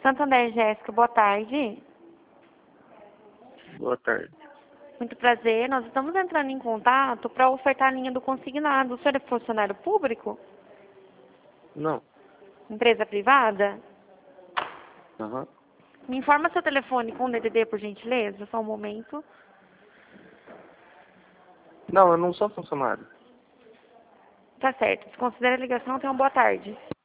Santander, Jéssica, boa tarde. Boa tarde. Muito prazer. Nós estamos entrando em contato para ofertar a linha do consignado. O senhor é funcionário público? Não. Empresa privada? Aham. Me informa seu telefone com o DDD, por gentileza, só um momento. Não, eu não sou funcionário. Tá certo. Desconsidera a ligação. Tenha uma boa tarde.